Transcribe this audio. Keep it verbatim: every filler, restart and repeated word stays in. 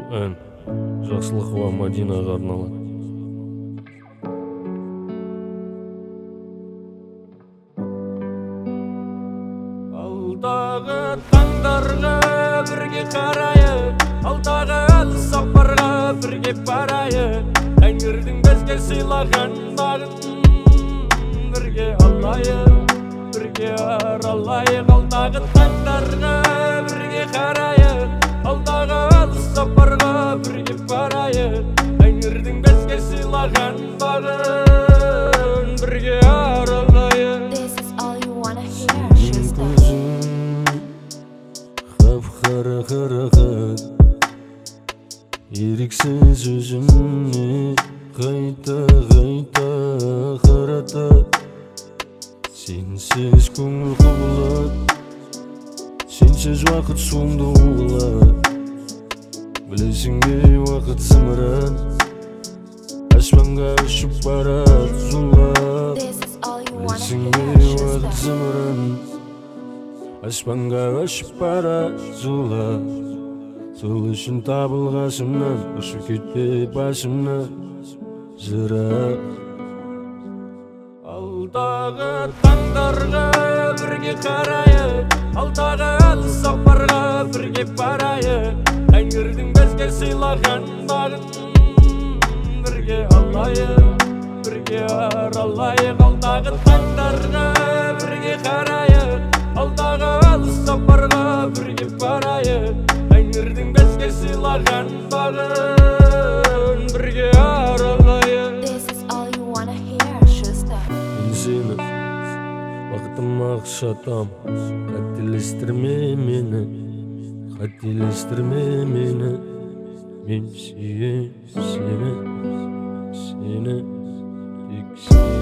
ән Жақсылықова Мадинаға арналады. Алдағы таңдарға бірге қарайық, алдағы алыс сапарға бірге барайық. Тәңірдің бізге сыйлаған бағын бірге алайық, бірге аралайық. Алдағы таңдарға бірге қарайық, алдағы алыс сапарға бірге барайық. Тәңірдің бізге сыйлаған бағын бірге аралайық. Қара қарағат еріксіз өзімне қайта қайта қарата. Сенсіз көңіл құбылат, сенсіз уақыт соңды ұғылат. Білесің бе уақыт зымыран аспанға ұшып барат зулап. Білесің бе уақыт зымыран аспанға ұшып барат зулап. Сол үшін табылғасымнан ұшып кетпе басымнан жырақ. Алдағы таңдарға бірге қарайық, алдағы алыс сапарға бірге барайық. Тәңірдің бізге сыйлаған бағын бірге алайық, бірге аралайық. Алдағы таңдарға бірге қарайық, алдағы алыс сапарға бірге барайық. Тәңірдің бізге сыйлаған бағын бірге аралайық. Мен сені бақытыма құшатам, қателестірме мені, қателестірме мені. Мен сүйем сені, сені тек сені.